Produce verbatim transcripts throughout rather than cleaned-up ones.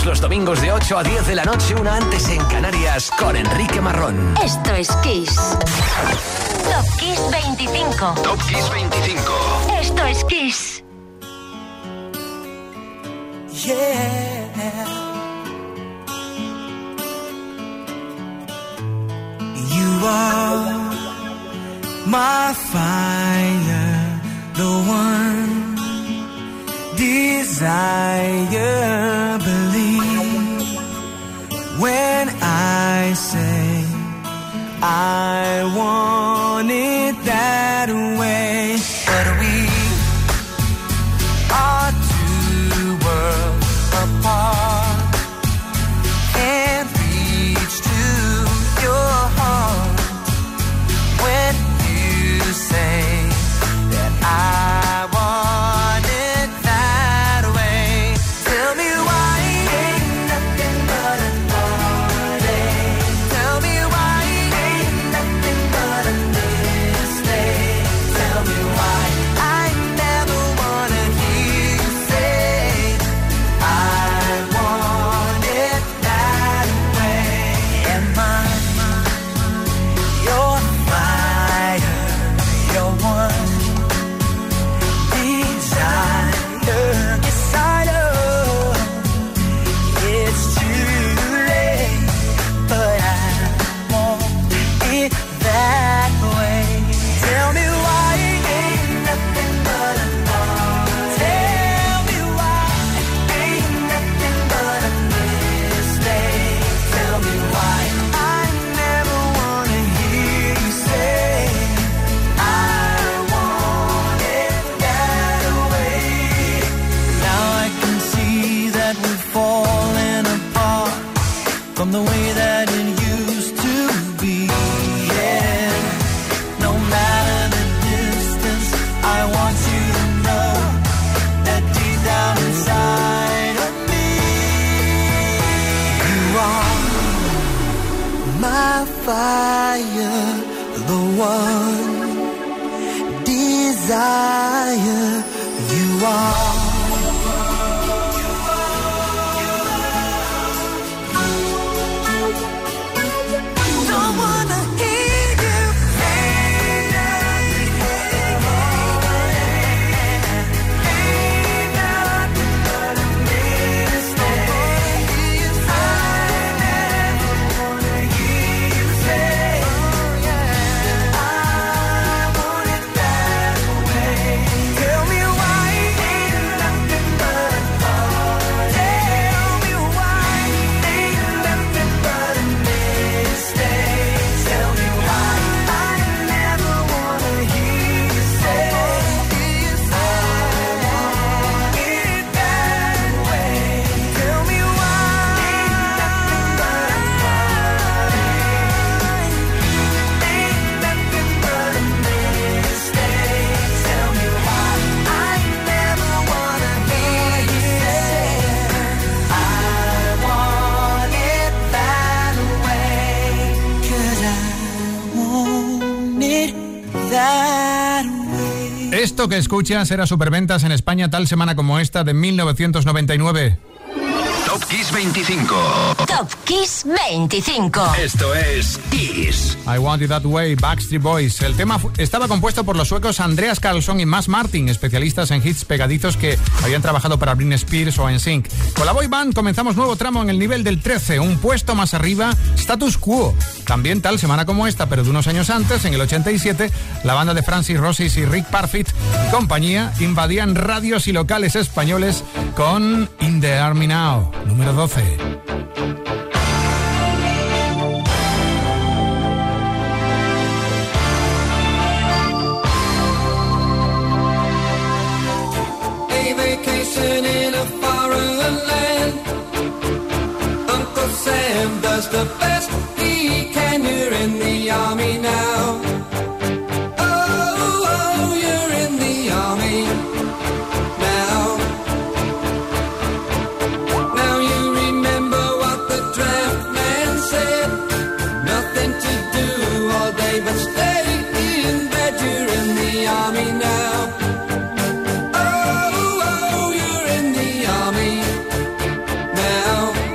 los domingos de ocho a diez de la noche, una antes en Canarias, con Enrique Marrón. Esto es Kiss. Top Kiss veinticinco. Top Kiss veinticinco. Esto es Kiss. Yeah. You are my fire, the one desire. Believe when I say I want it that way. But we are two worlds apart. Can't reach to your heart when you say that I want it that way. Tell me why ain't nothing but a heartache. Tell me why ain't nothing but a mistake. Tell me why I never wanna hear you say I want it that way. Am I your fire, your one desire? Yes, I know it's too late, but I want it that way. Tell me why ain't nothing but a thought. Tell me why ain't nothing but a mistake. Tell me why I never wanna hear you say I want it that way. Now I can see that we've fallen apart from the way that it used to be. Yeah. No matter the distance, I want you to know that deep down inside of me, you are my fire, the one desire. You are. Don't wanna hear you say nothing. Ain't nothing but a mistake. I never wanna hear you say I want it that way. Tell me why ain't nothing but a thought. Tell me why ain't nothing but a mistake. Tell me why I never wanna hear you say I want it that way. Tell me why ain't nothing but a thought. Ain't nothing but a mistake. Tell me why I never wanna hear you say I want it that way. 'Cause I want it that way. Esto que escuchas era superventas en España tal semana como esta de mil novecientos noventa y nueve. Top Kiss veinticinco. Top Kiss veinticinco. Esto es Kiss. I Want It That Way, Backstreet Boys. El tema fu- estaba compuesto por los suecos Andreas Karlsson y Max Martin, especialistas en hits pegadizos que habían trabajado para Britney Spears o N Sync. Con la boy band comenzamos nuevo tramo en el nivel del trece, un puesto más arriba, Status Quo. También tal semana como esta, pero de unos años antes, en el ochenta y siete, la banda de Francis Rossis y Rick Parfitt y compañía invadían radios y locales españoles con In the Army Now, número doce. A vacation in a foreign land. Uncle Sam does the best he can. You're in the army now. Oh, oh, you're in the army now. Now you remember what the draft man said. Nothing to do all day but stay in bed. You're in the army now. Oh, oh, you're in the army now.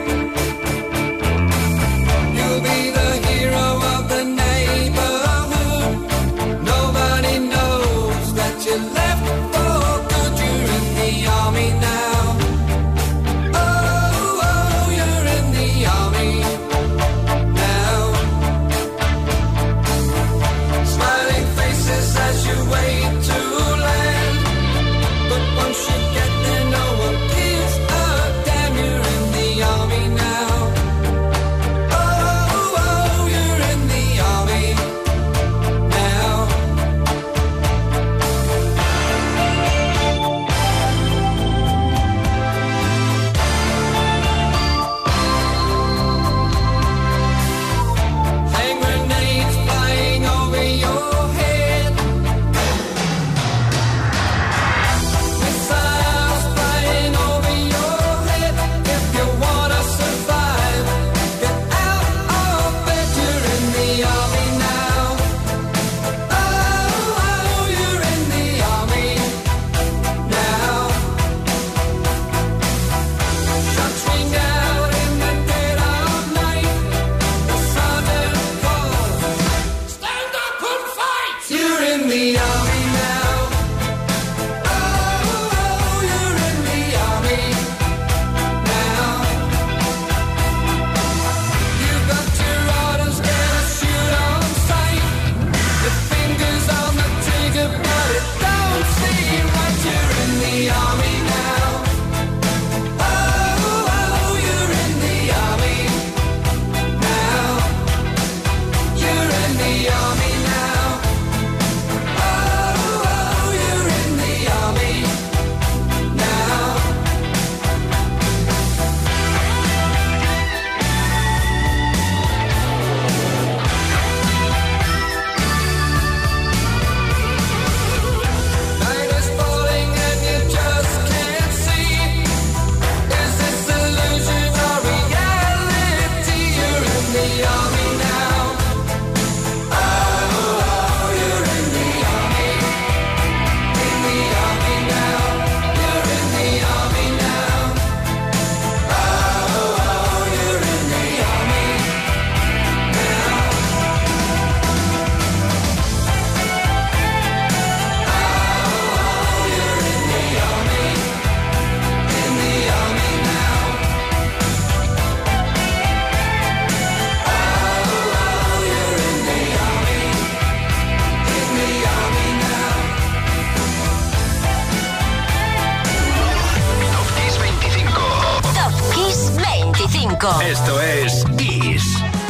veinticinco. Esto es Kiss.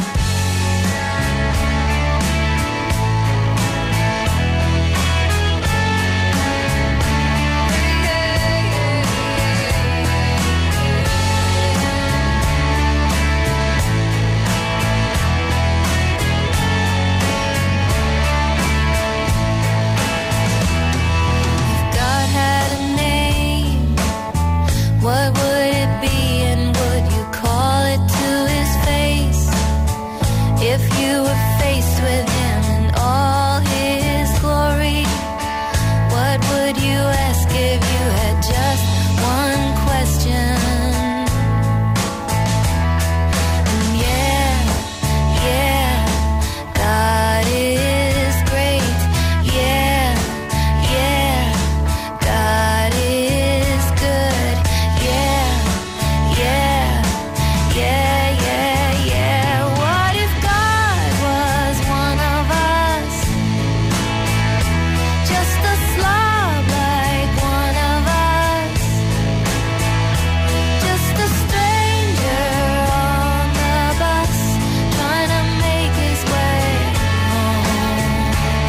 What would it be and would you call it to his face? If you were faced with him in all his glory, what would you ask if you had just one question? And yeah, yeah, God is great. Yeah, yeah, God is good. Yeah, yeah, yeah, yeah. What if God was one of us? Just a slob like one of us. Just a stranger on the bus trying to make his way home.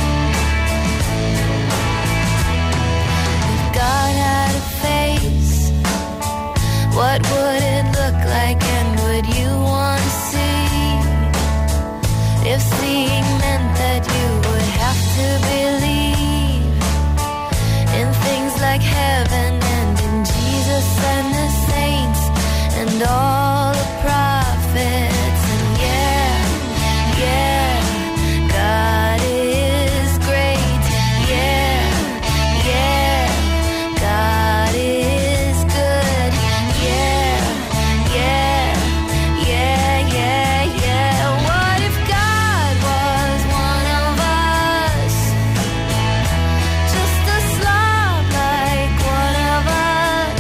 If God had a face, what would it look like and would you want to see? If seeing meant that you would have to believe in things like heaven and in Jesus and the saints and all the prophets. And yeah, yeah, God is great. Yeah, yeah, God is good. Yeah, yeah, yeah, yeah, yeah. What if God was one of us? Just a slob like one of us.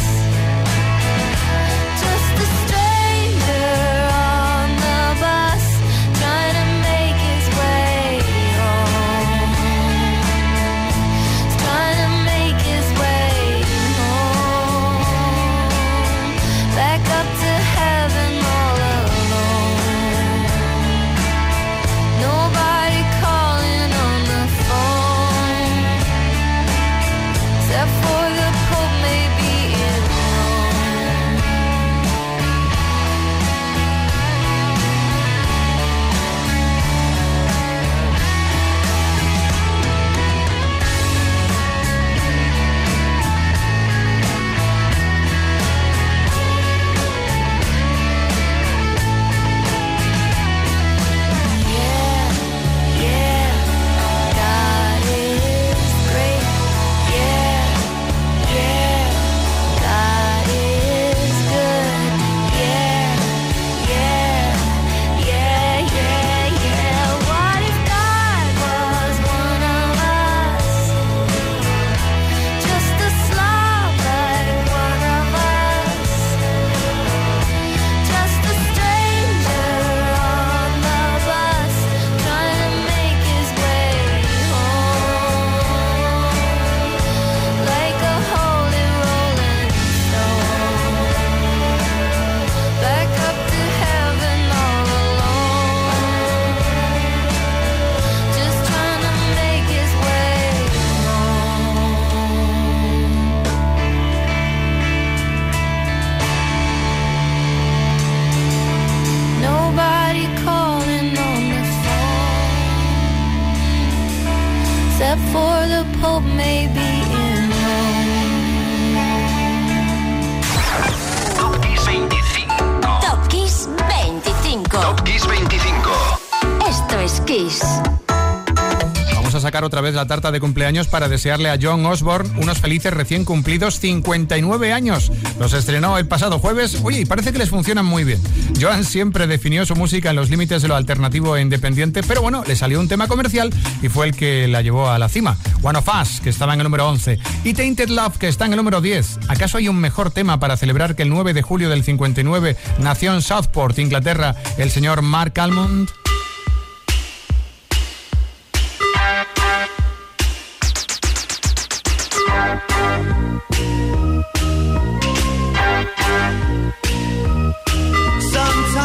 Just a stranger on the bus trying to make his way home. Trying to make his way home. Back up to heaven all alone. Nobody calling on the phone except for the Pope maybe in Rome. Yeah, yeah, God is great. Yeah, yeah, God is good. Yeah, yeah, yeah, yeah, yeah. What if God was one of us? Just a slob like one of us. Just a stranger on the bus trying to make his way home. Like a holy rolling stone. Back up to heaven all alone. Just trying to make his way home. Nobody calling on the phone except for the Pope maybe in Rome. Top Kiss veinticinco. Top Kiss veinticinco. Top Kiss veinticinco. Esto es Kiss. Vamos a sacar otra vez la tarta de cumpleaños para desearle a John Osborne unos felices recién cumplidos cincuenta y nueve años. Los estrenó el pasado jueves. Oye, y parece que les funcionan muy bien. Joan siempre definió su música en los límites de lo alternativo e independiente, pero bueno, le salió un tema comercial y fue el que la llevó a la cima. One of Us, que estaba en el número once, y Tainted Love, que está en el número diez. ¿Acaso hay un mejor tema para celebrar que el nueve de julio del cincuenta y nueve nació en Southport, Inglaterra, el señor Mark Almond? Sometimes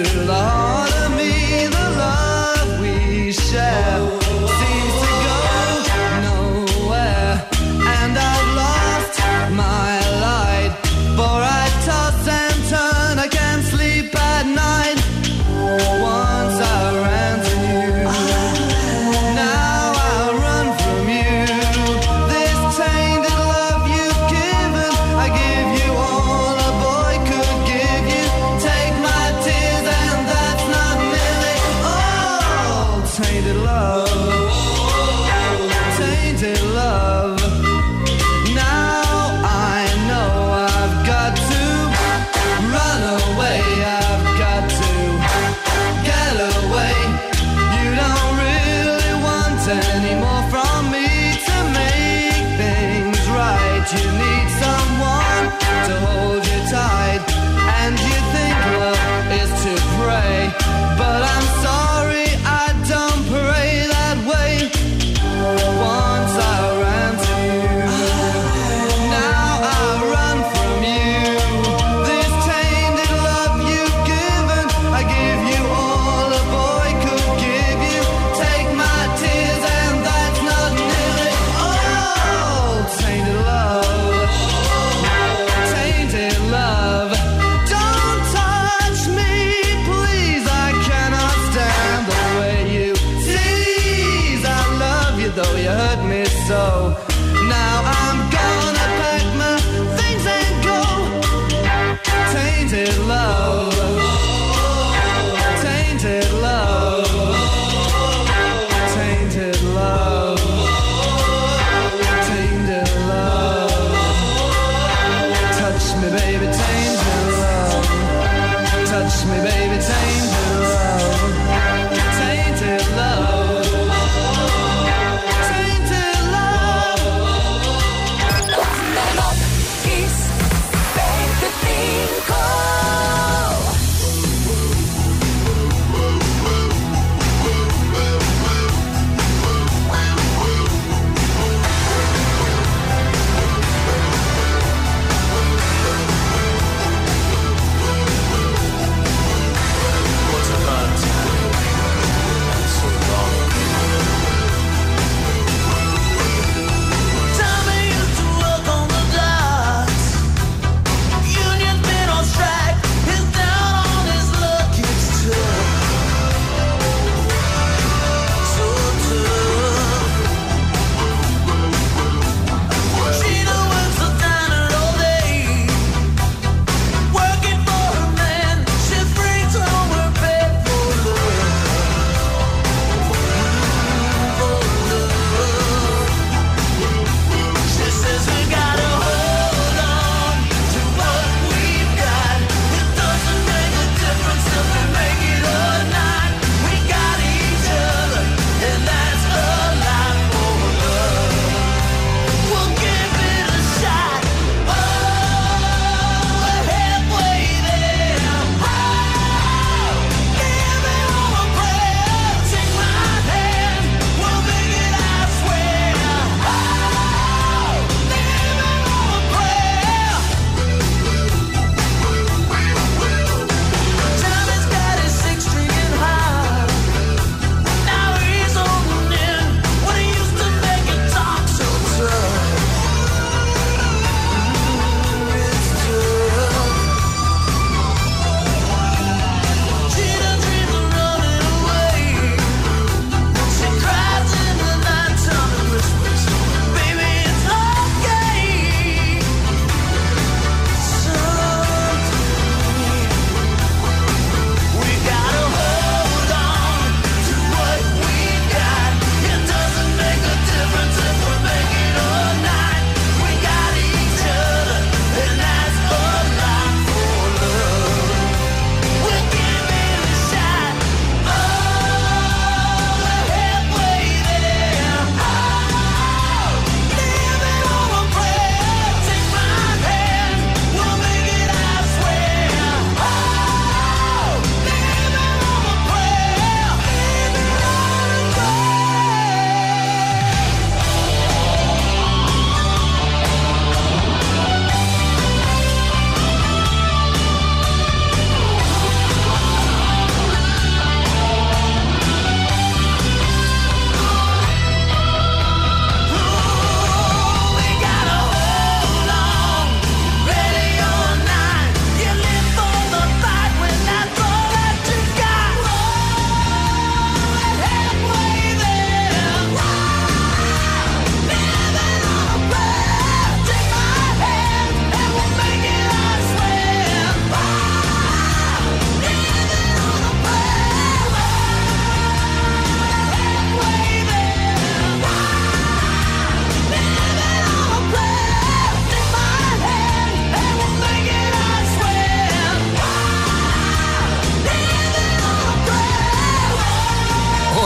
to the heart of me. The love we share seems to go nowhere, and I've lost my light, for I toss and turn, I can't sleep at night. Once I ran to you, now I run from you. This tainted love you've given, I give you all a boy could give you. Take my tears and that's not nearly all. Tainted love, tainted love. Now I know I've got to run away, I've got to get away. You don't really want any more from me to make things right. You need someone to hold you tight, and you think love is to pray, but I'm sorry, I don't pray that way. Once I ran to you, now I run from you. This tainted love you've given, I give you all a boy could give you. Take my tears and that's not nearly all. Tainted love, tainted love. Don't touch me, please, I cannot stand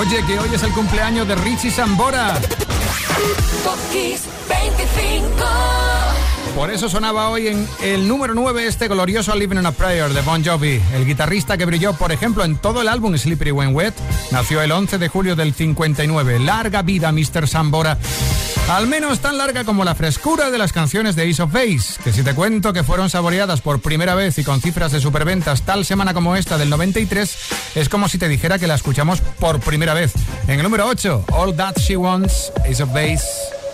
Oye, que hoy es el cumpleaños de Richie Sambora. Top Kiss veinticinco. Por eso sonaba hoy en el número nueve este glorioso Living on a Prayer de Bon Jovi. El guitarrista que brilló, por ejemplo, en todo el álbum Slippery When Wet, nació el once de julio del cincuenta y nueve. Larga vida, mister Sambora. Al menos tan larga como la frescura de las canciones de Ace of Base, que si te cuento que fueron saboreadas por primera vez y con cifras de superventas tal semana como esta del noventa y tres, es como si te dijera que la escuchamos por primera vez. En el número ocho, All That She Wants, Ace of Base.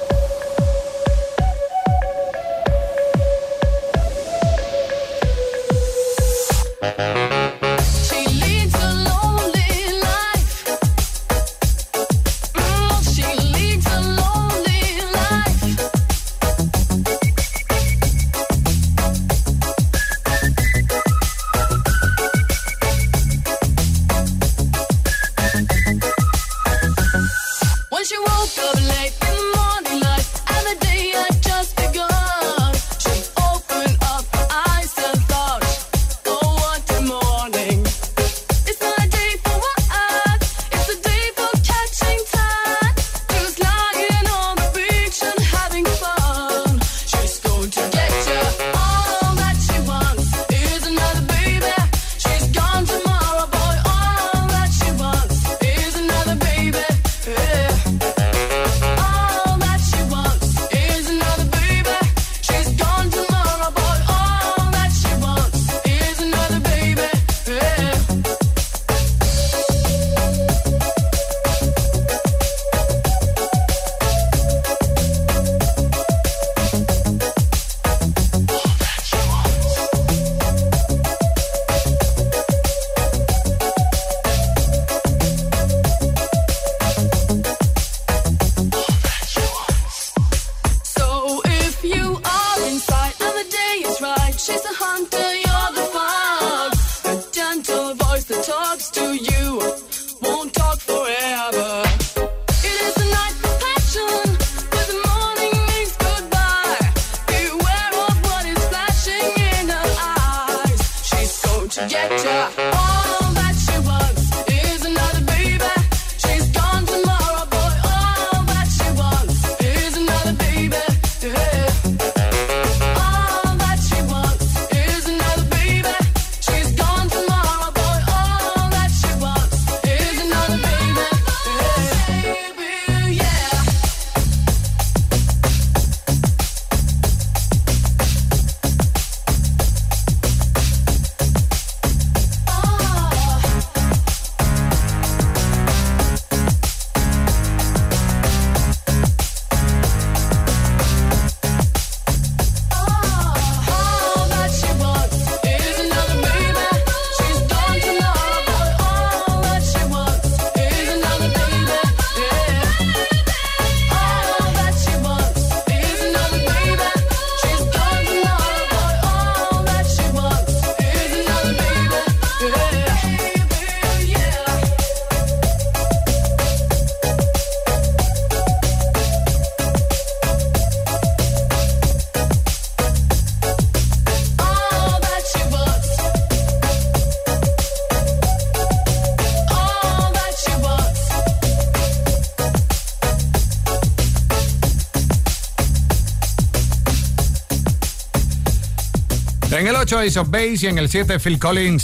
En el ocho, Ace of Base, y en el siete, Phil Collins.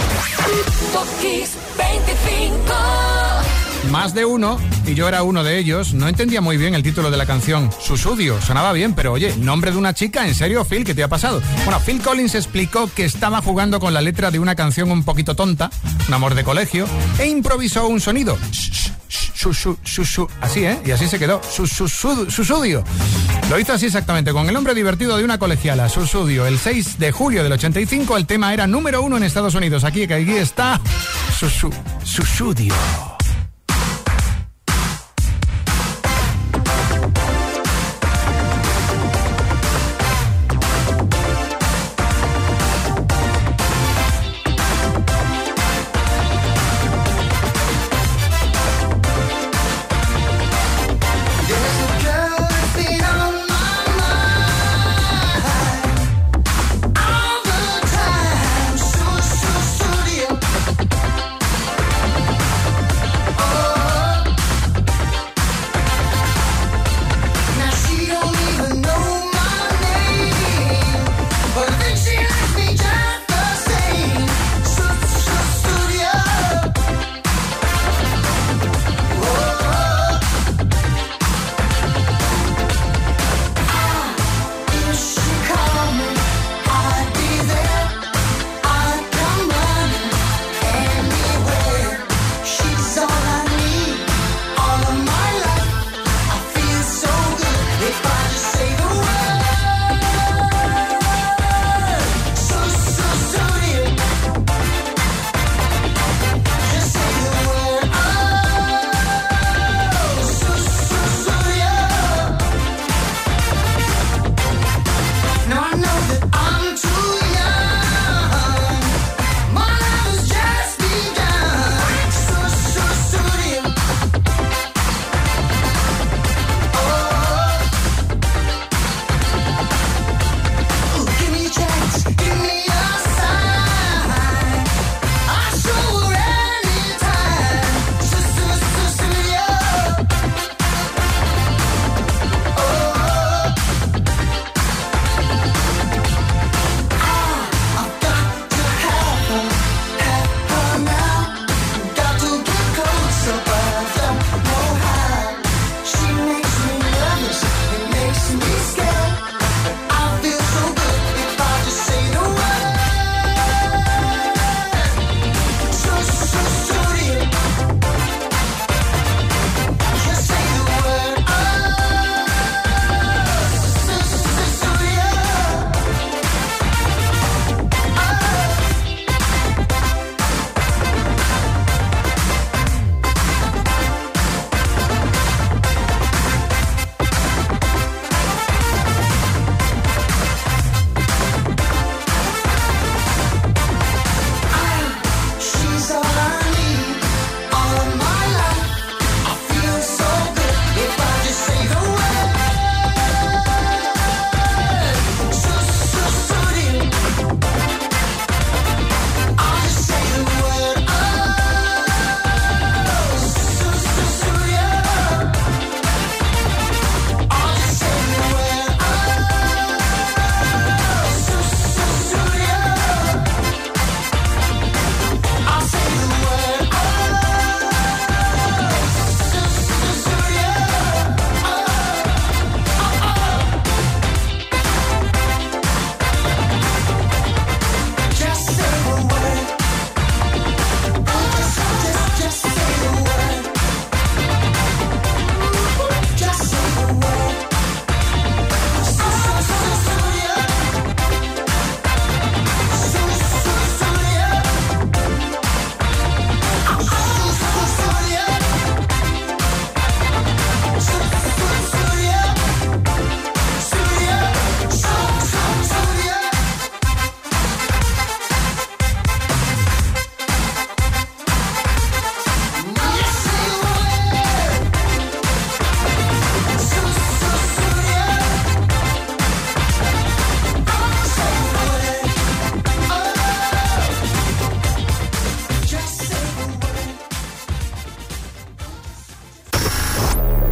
Top Kiss veinticinco. Más de uno, y yo era uno de ellos, no entendía muy bien el título de la canción. Susudio, sonaba bien, pero oye, nombre de una chica, ¿en serio, Phil? ¿Qué te ha pasado? Bueno, Phil Collins explicó que estaba jugando con la letra de una canción un poquito tonta, un amor de colegio, e improvisó un sonido. Susu, susu, así, ¿eh? Y así se quedó. Susudio. Lo hizo así exactamente, con el nombre divertido de una colegiala, Susudio. El seis de julio del ochenta y cinco, el tema era número uno en Estados Unidos. Aquí, que aquí está Susu, Susudio.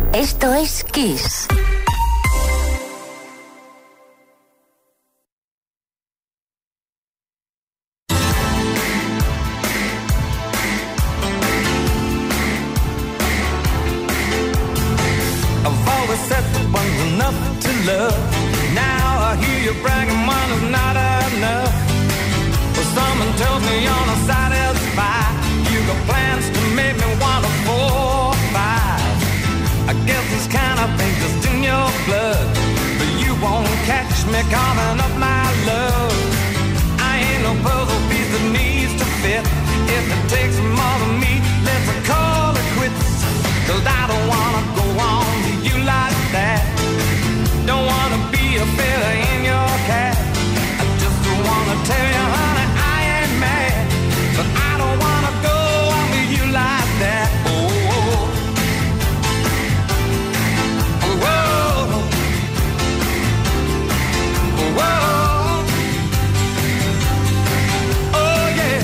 Esto es Kiss. I've always said that one's enough to love. Now I hear you bragging one is not enough. Well, someone tells me you're not satisfied. You got plans to make me want a four or five. I guess this kind of thing just in your blood. But you won't catch me calling up my love. I ain't no puzzle piece that needs to fit. If it takes more than me, let's call it quits. Cause I don't wanna go on to you like that. Don't wanna be a feather in your cap. I just wanna tell you, honey, I ain't mad. But I don't wanna go on to you like that. Oh, oh, oh, oh, oh, yeah.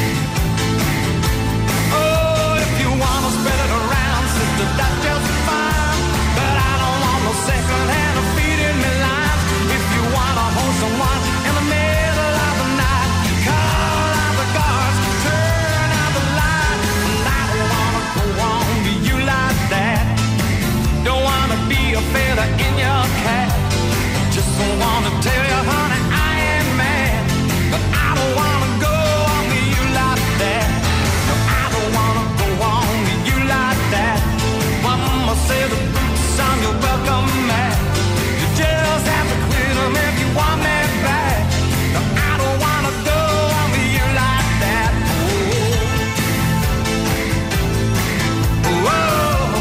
Oh, if you wanna spread it around, sister, that's just fine. But I don't want no second hand of feeding me lines. If you wanna hold someone in the middle of the night, call out the guards, turn out the light. And I don't wanna go on to you like that. Don't wanna be a feather in your cap. Just don't wanna tell you, honey, I ain't mad. But I don't wanna go on to you like that. No, I don't wanna go on to you like that. Mama say the boots on your welcome mat. You just have to quit them if you want me back. No, I don't wanna go on to you like that. Oh, oh,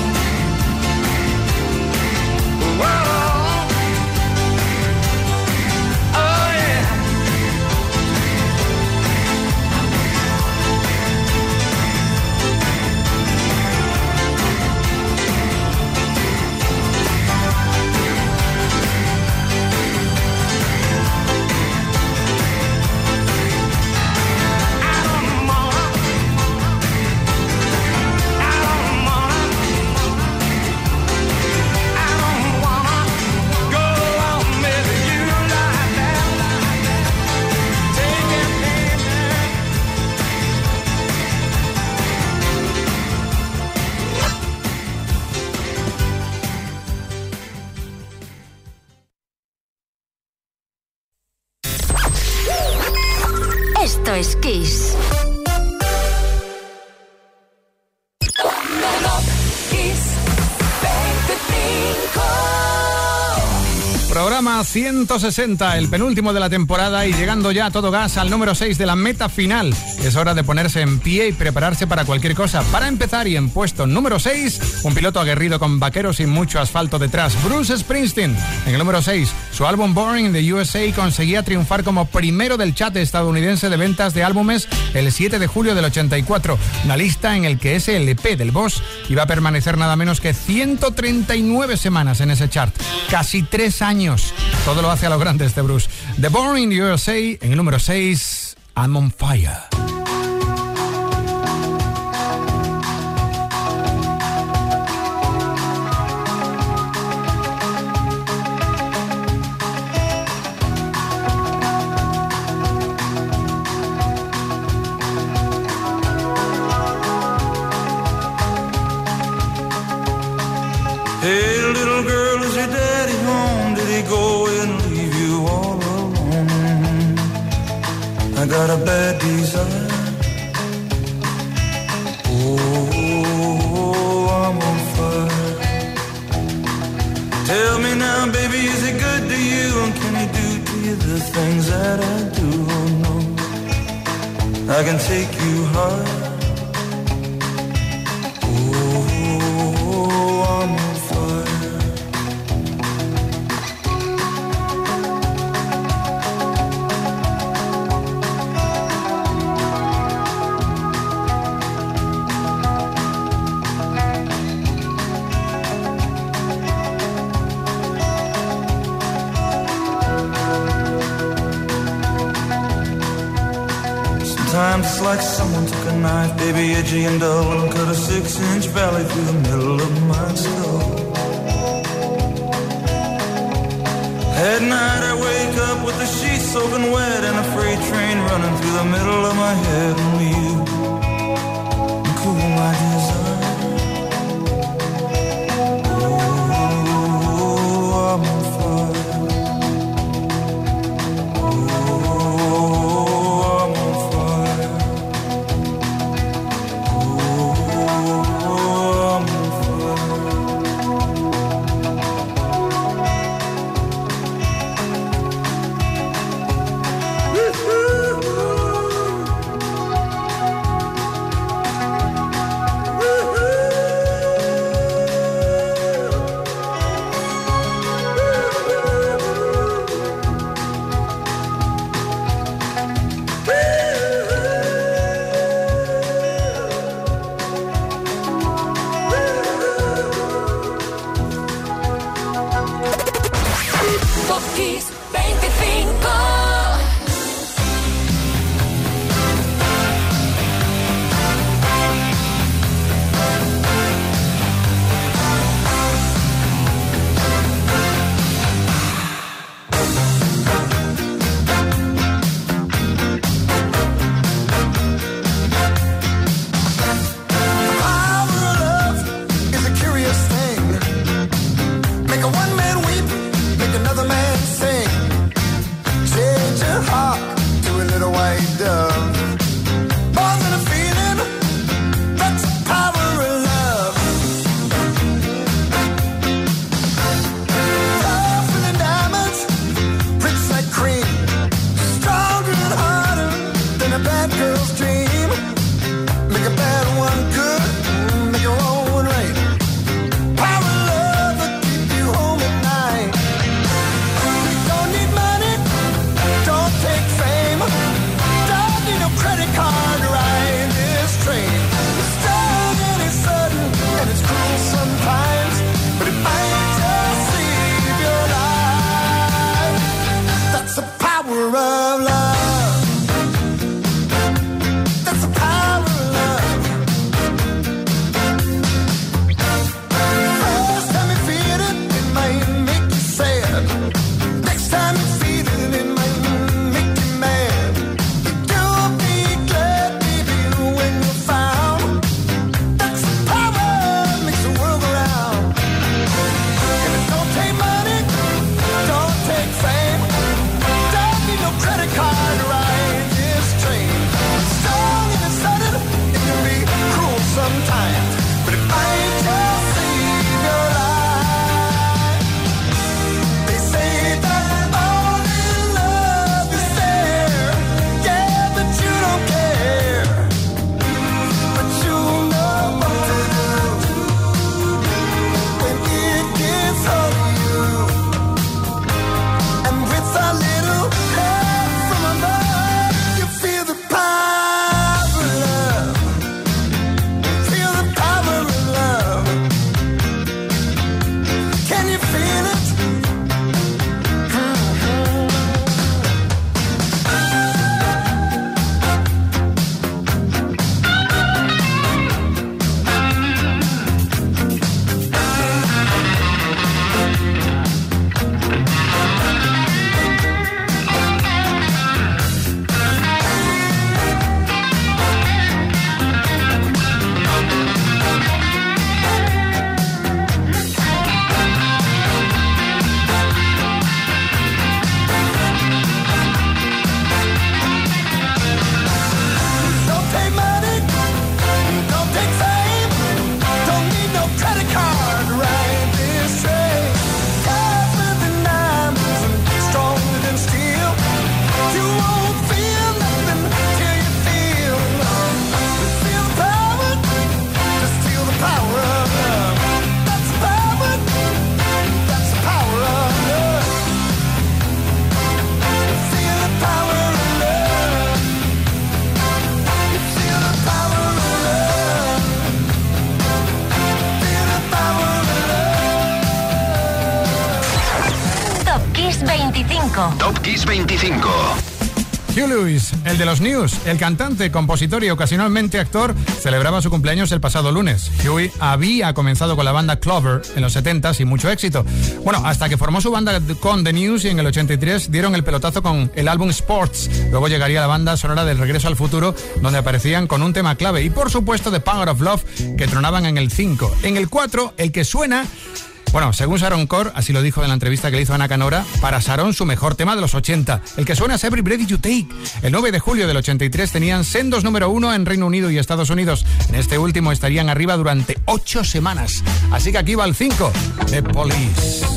oh, oh, yeah. I don't wanna, I don't wanna, I don't wanna go on with you like that. Take it easy. Esto es Kiss. Programa ciento sesenta, el penúltimo de la temporada y llegando ya a todo gas al número seis de la meta final. Es hora de ponerse en pie y prepararse para cualquier cosa. Para empezar y en puesto número seis, un piloto aguerrido con vaqueros y mucho asfalto detrás, Bruce Springsteen. En el número seis, su álbum Boring de U S A conseguía triunfar como primero del chart estadounidense de ventas de álbumes el siete de julio del ochenta y cuatro. Una lista en el que ese L P del Boss iba a permanecer nada menos que ciento treinta y nueve semanas en ese chart. Casi tres años. Todo lo hace a lo grande este Bruce. The Boring U S A en el número seis, I'm on Fire. Hey, little girl, is your daddy home? Did he go and leave you all alone? I got a bad desire. Oh, I'm on fire. Tell me now, baby, is he good to you? And can he do to you the things that I do? Oh, no, I can take you high. Oh, I'm on fire. Sometimes it's like someone took a knife, baby, edgy and dull, and cut a six-inch valley through the middle of my skull. At night I wake up with the sheets soaking wet and a freight train running through the middle of my head. Only you can cool my desire. Oh, I'm on fire. veinticinco. Top Kiss veinticinco. Hugh Lewis, el de los News, el cantante, compositor y ocasionalmente actor, celebraba su cumpleaños el pasado lunes. Huey había comenzado con la banda Clover en los setenta sin mucho éxito. Bueno, hasta que formó su banda con The News y en el ochenta y tres dieron el pelotazo con el álbum Sports. Luego llegaría la banda sonora del Regreso al Futuro, donde aparecían con un tema clave. Y por supuesto The Power of Love, que tronaban en el cinco. En el cuatro, el que suena... Bueno, según Sharon Corr, así lo dijo en la entrevista que le hizo Ana Canora, para Sharon su mejor tema de los ochenta. El que suena es Every Breath You Take. El nueve de julio del ochenta y tres tenían sendos número uno en Reino Unido y Estados Unidos. En este último estarían arriba durante ocho semanas. Así que aquí va el cinco, The Police.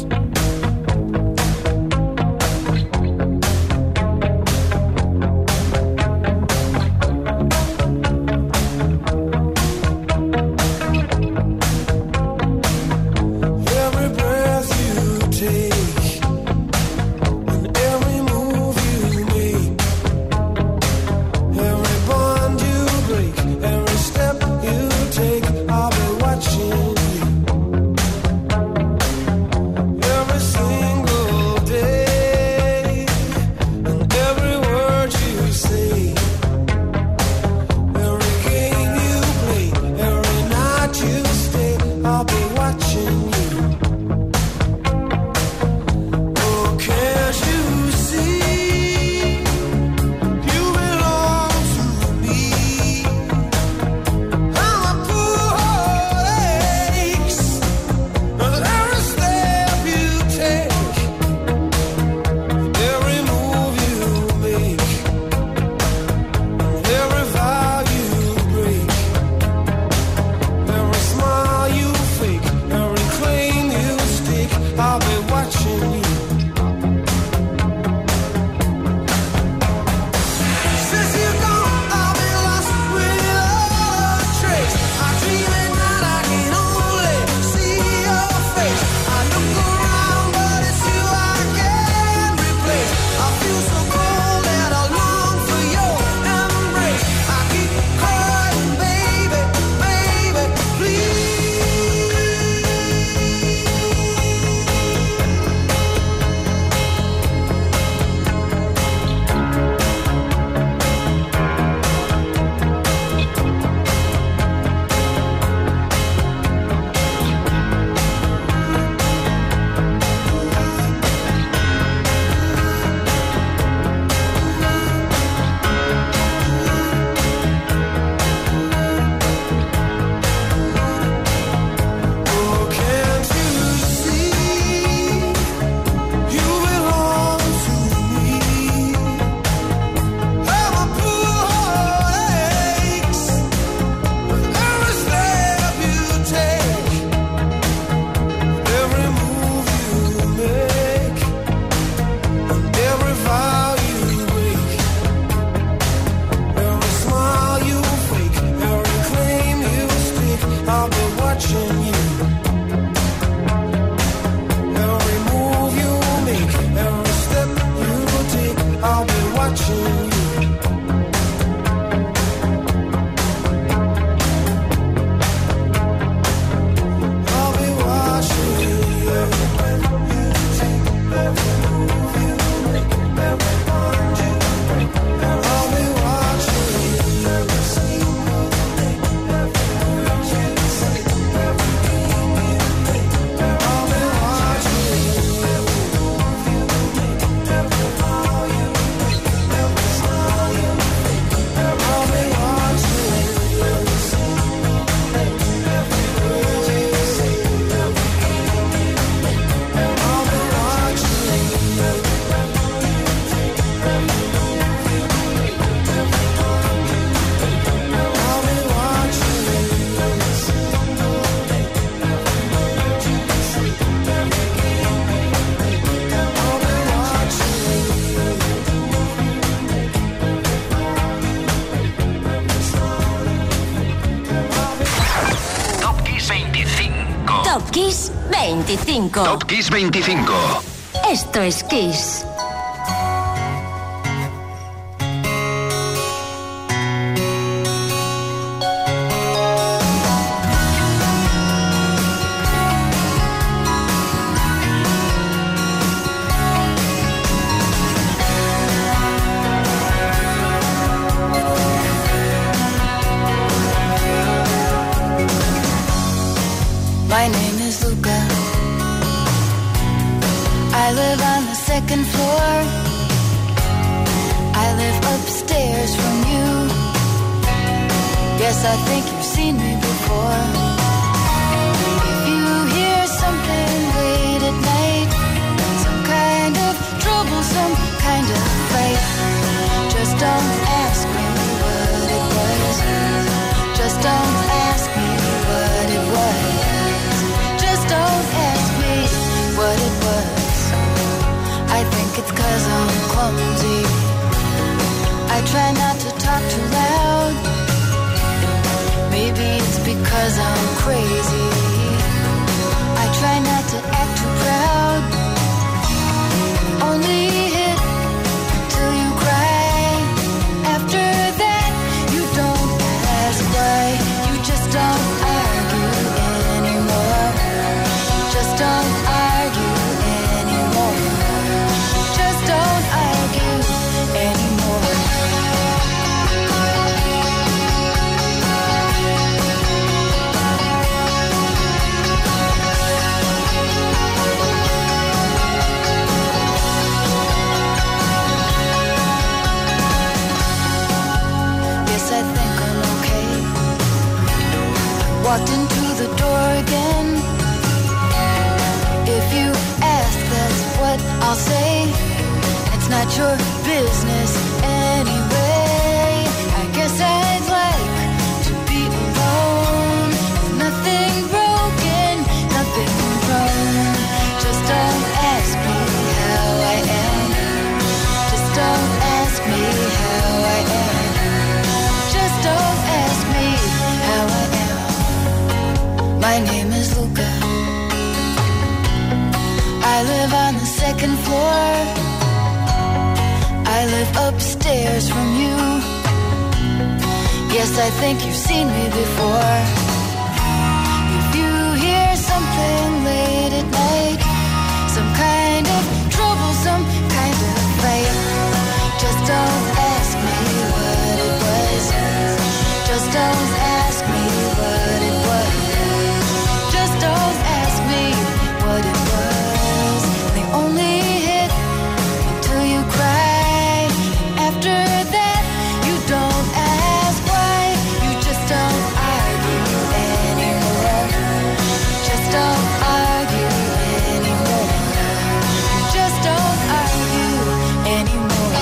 Kiss veinticinco. Top Kiss veinticinco. Esto es Kiss. My name is Luca. I live on the second floor. I live upstairs from you. Yes, I think you've seen me before. If you hear something late at night, some kind of trouble, some kind of fight, just don't ask me what it was. Just don't ask me what it was. Just don't ask me what it was. I think it's 'cause I'm clumsy. I try not to talk too loud. Maybe it's because I'm crazy. I try not to act too proud. Only hit till you cry. After that, you don't ask why. You just don't argue anymore. Just don't argue anymore. Just don't argue anymore. I think I'm okay. Walked into the door again. If you ask, that's what I'll say. It's not your business anyway. I guess I'd like to be alone. Nothing broken, nothing wrong. Just don't ask me how I am. Just don't ask me how I am. Don't ask me how I am. My name is Luca. I live on the second floor. I live upstairs from you. Yes, I think you've seen me before. If you hear something late at night, some kind of trouble, some kind of fight, just don't ask me what it was. Just don't ask me what it was. Just don't ask me what it was. They only hit until you cry. After that, you don't ask why. You just don't argue anymore. Just don't argue anymore. Just don't argue anymore.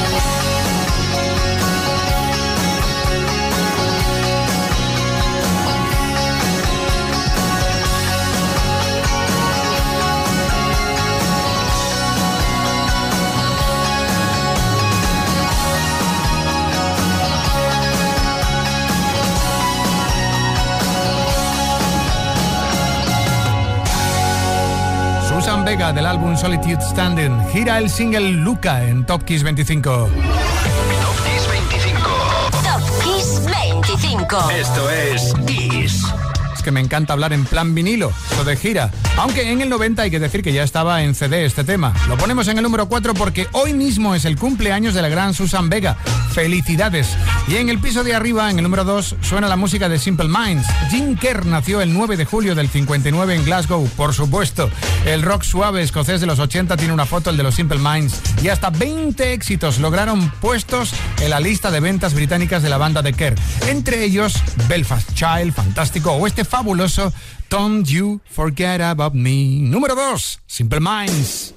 Susan Vega del álbum Solitude Standing gira el single Luca en Top Kiss veinticinco. Top Kiss veinticinco. Top Kiss veinticinco. Esto es Kiss. Es que me encanta hablar en plan vinilo, lo de gira. Aunque en el noventa hay que decir que ya estaba en C D este tema. Lo ponemos en el número cuatro porque hoy mismo es el cumpleaños de la gran Susan Vega. ¡Felicidades! Y en el piso de arriba, en el número dos, suena la música de Simple Minds. Jim Kerr nació el nueve de julio del cincuenta y nueve en Glasgow, por supuesto. El rock suave escocés de los ochenta tiene una foto, el de los Simple Minds. Y hasta veinte éxitos lograron puestos en la lista de ventas británicas de la banda de Kerr. Entre ellos, Belfast Child, fantástico, o este fabuloso Don't You Forget About Me. Número dos, Simple Minds.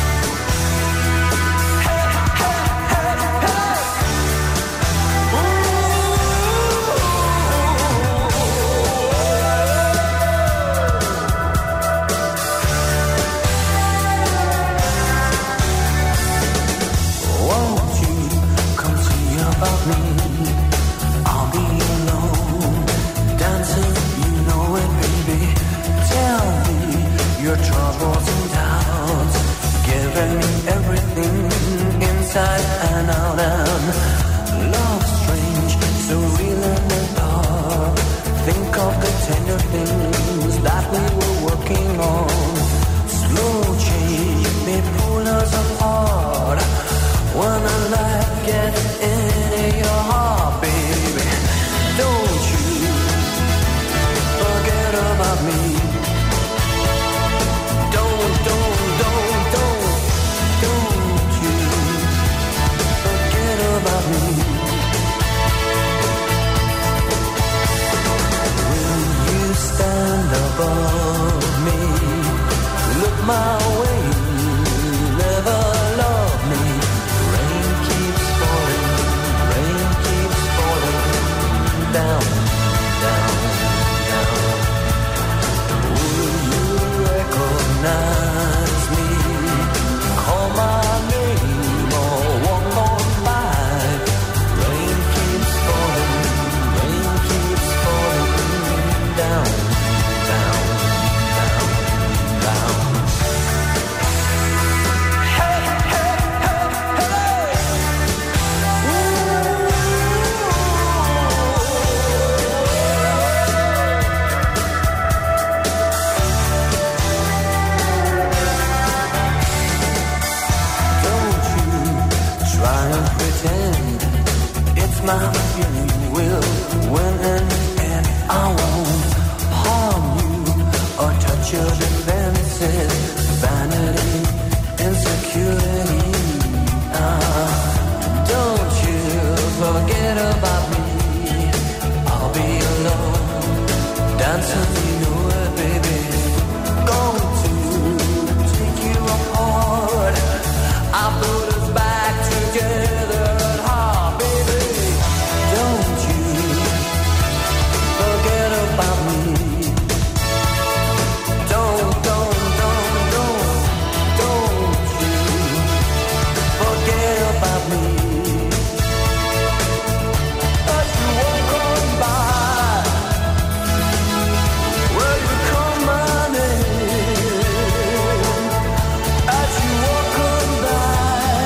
Your troubles and doubts, giving me everything inside and out, and love strange, so real in the dark. Think of the tender things that we were working on. Slow change may pull us apart. When a light gets into your heart, baby, don't you forget about me. above me. Look my way, never love me. Rain keeps falling, rain keeps falling down, down, down. Will you recognize me? Call my name or walk on by. Rain keeps falling, rain keeps falling down, down, down, down. Hey, hey, hey, hey. Ooh. Don't you try and pretend it's my feeling will win in the end. I won't harm you or touch your defenses. Vanity, insecurity. Ah, don't you forget about me. I'll be alone, dancing, you know it, baby. Going to take you apart. I put us back together at heart, baby. Don't you forget about me. Don't, don't, don't, don't, don't you forget about me. As you walk on by, will you call my name? As you walk on by,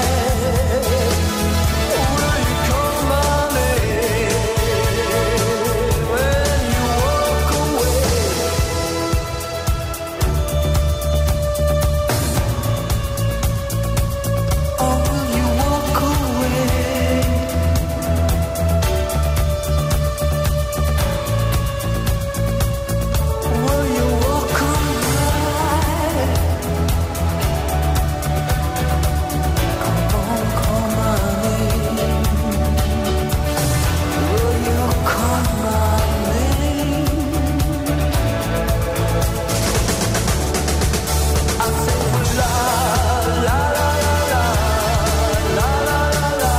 will you call my name? When you walk away. Oh, will you walk away? Will you walk on by? Come on, call my name. Will you call my name? I say la la la la la la la la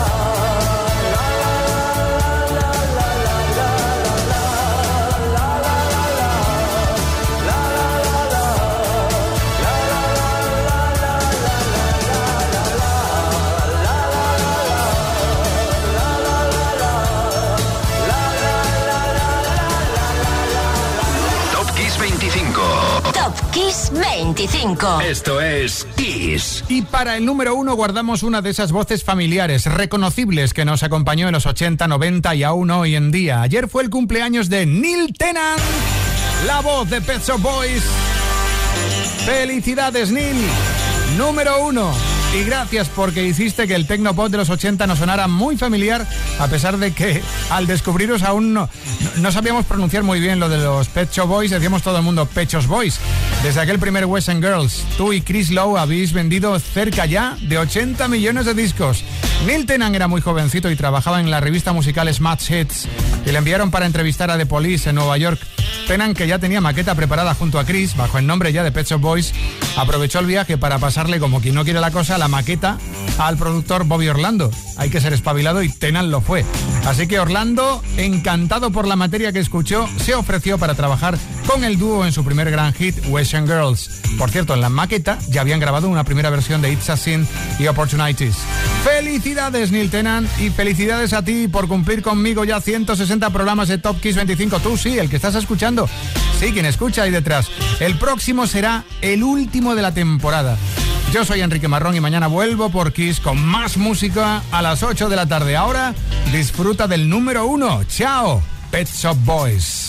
Top Kiss veinticinco. Top Kiss veinticinco. Esto es Kiss. Y para el número uno guardamos una de esas voces familiares, reconocibles, que nos acompañó en los ochenta, noventa y aún hoy en día. Ayer fue el cumpleaños de Neil Tennant, la voz de Pet Shop Boys. ¡Felicidades, Neil! Número uno. Y gracias porque hiciste que el Tecnopop de los ochenta nos sonara muy familiar, a pesar de que al descubriros aún no, no, no sabíamos pronunciar muy bien lo de los Pet Shop Boys, decíamos todo el mundo Pet Shop Boys. Desde aquel primer Boys and Girls, tú y Chris Lowe habéis vendido cerca ya de ochenta millones de discos. Neil Tennant era muy jovencito y trabajaba en la revista musical Smash Hits y le enviaron para entrevistar a The Police en Nueva York. Tennant, que ya tenía maqueta preparada junto a Chris, bajo el nombre ya de Pet Shop Boys, aprovechó el viaje para pasarle, como quien no quiere la cosa, la maqueta al productor Bobby Orlando. Hay que ser espabilado y Tennant lo fue. Así que Orlando, encantado por la materia que escuchó, se ofreció para trabajar con el dúo en su primer gran hit, Boys and Girls. Por cierto, en la maqueta ya habían grabado una primera versión de It's a Sin y Opportunities. ¡Felicidades, Neil Tennant! Y felicidades a ti por cumplir conmigo ya ciento sesenta programas de Top Kiss veinticinco. Tú sí, el que estás escuchando. Sí, quien escucha ahí detrás. El próximo será el último de la temporada. Yo soy Enrique Marrón y mañana vuelvo por Kiss con más música a las ocho de la tarde. Ahora disfruta del número uno. ¡Chao! Pet Shop Boys.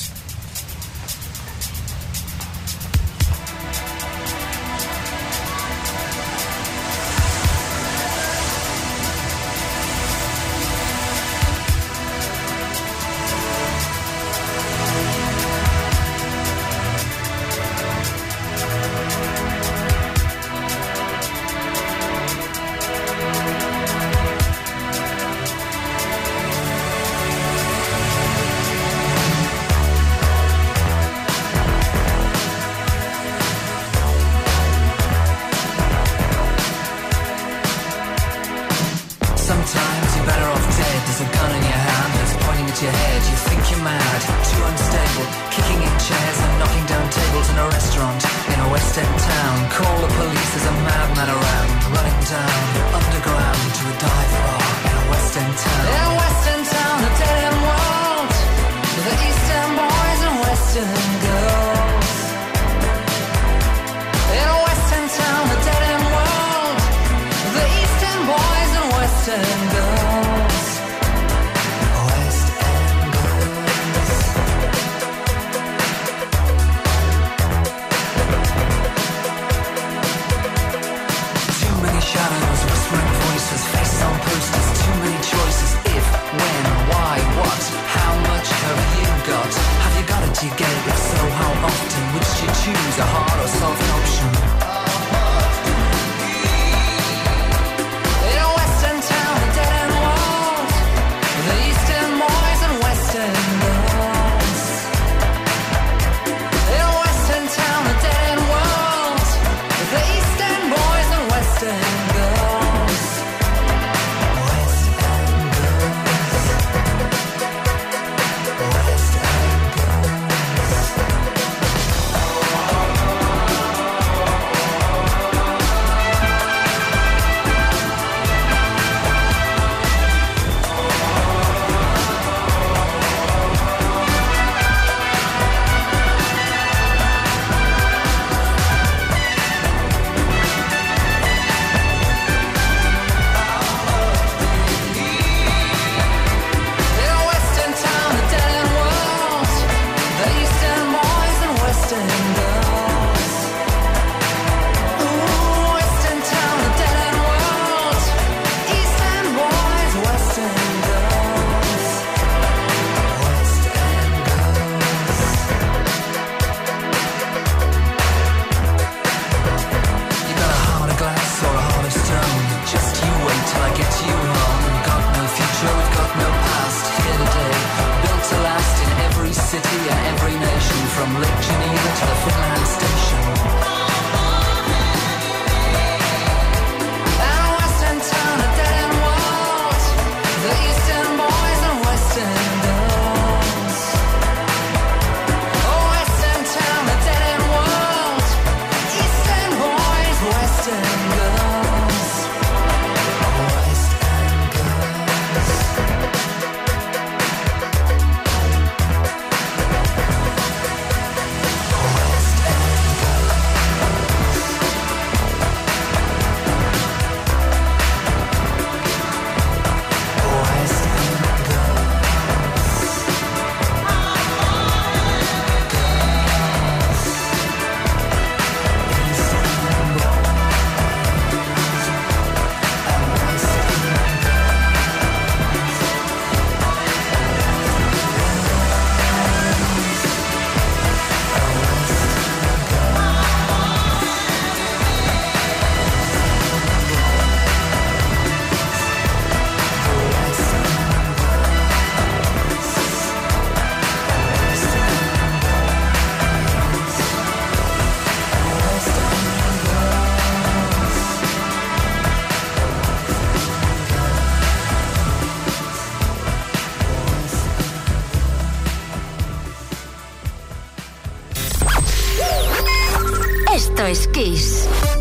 a restaurant in a West End town. Call the police, there's a madman around, running down underground to a dive bar in a West End town. In a West End town, a dead end world, the East End boys and West End girls. In a West End town, a dead end world, the East End boys and West End girls. West End girls. Too many shadows, whispering voices, faces on posters, too many choices. If, when, why, what, how much have you got? Have you got it, do you get it? If so, how often? Which do you choose, a hard or soft option? In a West End town, a dead end world, the East End boys and West End girls. In a West End town, a dead end world, the East End boys and West End girls. West End girls. West End girls. In a West End town, a dead end world, the East End boys and West End girls. Ooh, West End town, a dead end world, East End boys, West End girls. West End girls. You got a heart of glass or a heart of stone. Just you wait till I get you home. Got no future, we've got no past. Here today, built to last in every city and every nation, from Lake Geneva to the Finland station. And a West End town, a dead end world, the East End boys and West End girls. Oh, West End town, a dead end world, East End boys, West End girls. West End girls. West Esto es Kiss.